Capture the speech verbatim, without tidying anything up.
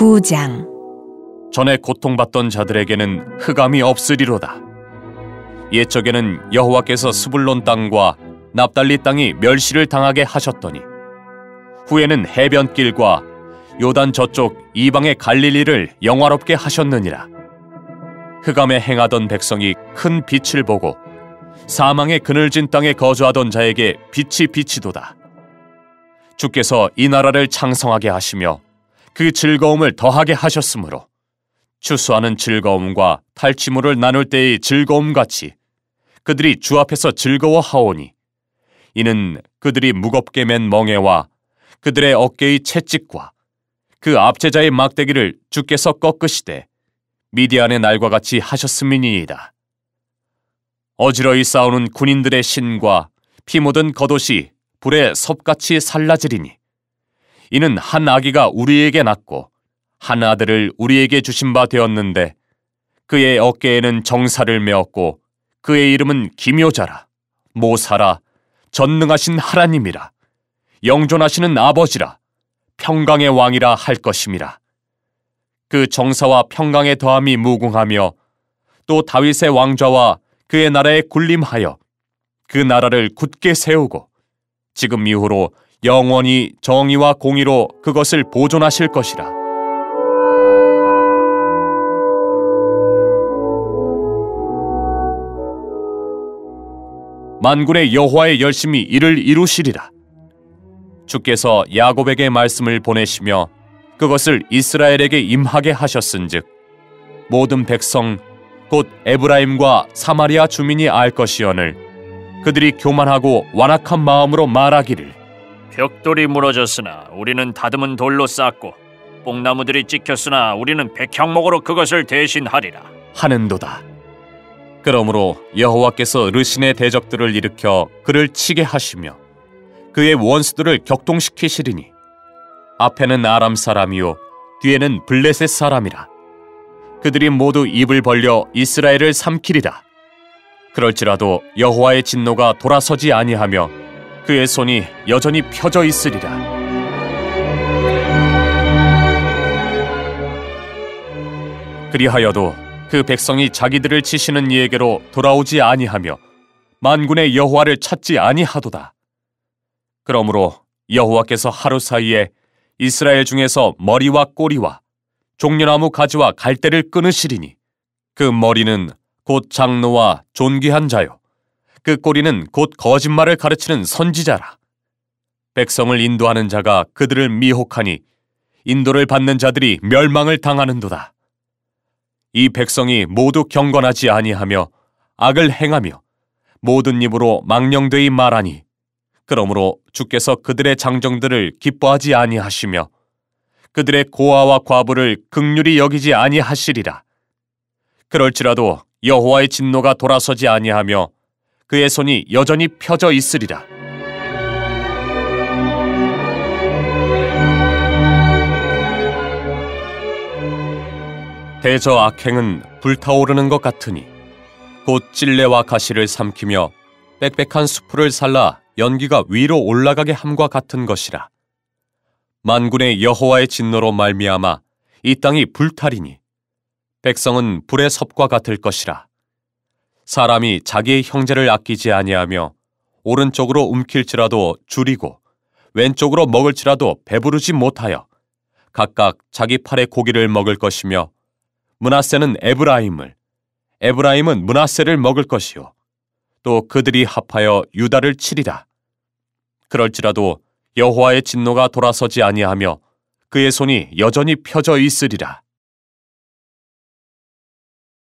구 장. 전에 고통받던 자들에게는 흑암이 없으리로다. 옛적에는 여호와께서 스불론 땅과 납달리 땅이 멸시를 당하게 하셨더니 후에는 해변길과 요단 저쪽 이방의 갈릴리를 영화롭게 하셨느니라. 흑암에 행하던 백성이 큰 빛을 보고 사망의 그늘진 땅에 거주하던 자에게 빛이 비치도다. 주께서 이 나라를 창성하게 하시며 그 즐거움을 더하게 하셨으므로 추수하는 즐거움과 탈취물을 나눌 때의 즐거움같이 그들이 주 앞에서 즐거워하오니 이는 그들이 무겁게 맨 멍에와 그들의 어깨의 채찍과 그 압제자의 막대기를 주께서 꺾으시되 미디안의 날과 같이 하셨음이니이다. 어지러이 싸우는 군인들의 신과 피 묻은 겉옷이 불에 섭같이 살라지리니 이는 한 아기가 우리에게 낳고 한 아들을 우리에게 주신 바 되었는데 그의 어깨에는 정사를 메었고 그의 이름은 기묘자라, 모사라, 전능하신 하나님이라, 영존하시는 아버지라, 평강의 왕이라 할 것임이라. 그 정사와 평강의 더함이 무궁하며 또 다윗의 왕좌와 그의 나라에 군림하여 그 나라를 굳게 세우고 지금 이후로 영원히 정의와 공의로 그것을 보존하실 것이라. 만군의 여호와의 열심히 이를 이루시리라. 주께서 야곱에게 말씀을 보내시며 그것을 이스라엘에게 임하게 하셨은즉 모든 백성 곧 에브라임과 사마리아 주민이 알 것이오늘 그들이 교만하고 완악한 마음으로 말하기를 벽돌이 무너졌으나 우리는 다듬은 돌로 쌓고 뽕나무들이 찍혔으나 우리는 백향목으로 그것을 대신하리라 하는도다. 그러므로 여호와께서 르신의 대적들을 일으켜 그를 치게 하시며 그의 원수들을 격동시키시리니 앞에는 아람 사람이요 뒤에는 블레셋 사람이라. 그들이 모두 입을 벌려 이스라엘을 삼키리라. 그럴지라도 여호와의 진노가 돌아서지 아니하며 그의 손이 여전히 펴져 있으리라. 그리하여도 그 백성이 자기들을 치시는 이에게로 돌아오지 아니하며 만군의 여호와를 찾지 아니하도다. 그러므로 여호와께서 하루 사이에 이스라엘 중에서 머리와 꼬리와 종려나무 가지와 갈대를 끊으시리니 그 머리는 곧 장로와 존귀한 자요 그 꼬리는 곧 거짓말을 가르치는 선지자라. 백성을 인도하는 자가 그들을 미혹하니 인도를 받는 자들이 멸망을 당하는도다. 이 백성이 모두 경건하지 아니하며 악을 행하며 모든 입으로 망령되이 말하니 그러므로 주께서 그들의 장정들을 기뻐하지 아니하시며 그들의 고아와 과부를 긍휼히 여기지 아니하시리라. 그럴지라도 여호와의 진노가 돌아서지 아니하며 그의 손이 여전히 펴져 있으리라. 대저 악행은 불타오르는 것 같으니 곧 찔레와 가시를 삼키며 빽빽한 수풀을 살라 연기가 위로 올라가게 함과 같은 것이라. 만군의 여호와의 진노로 말미암아 이 땅이 불타리니 백성은 불의 섭과 같을 것이라. 사람이 자기의 형제를 아끼지 아니하며 오른쪽으로 움킬지라도 줄이고 왼쪽으로 먹을지라도 배부르지 못하여 각각 자기 팔의 고기를 먹을 것이며 므낫세는 에브라임을 에브라임은 므낫세를 먹을 것이요 또 그들이 합하여 유다를 치리라. 그럴지라도 여호와의 진노가 돌아서지 아니하며 그의 손이 여전히 펴져 있으리라.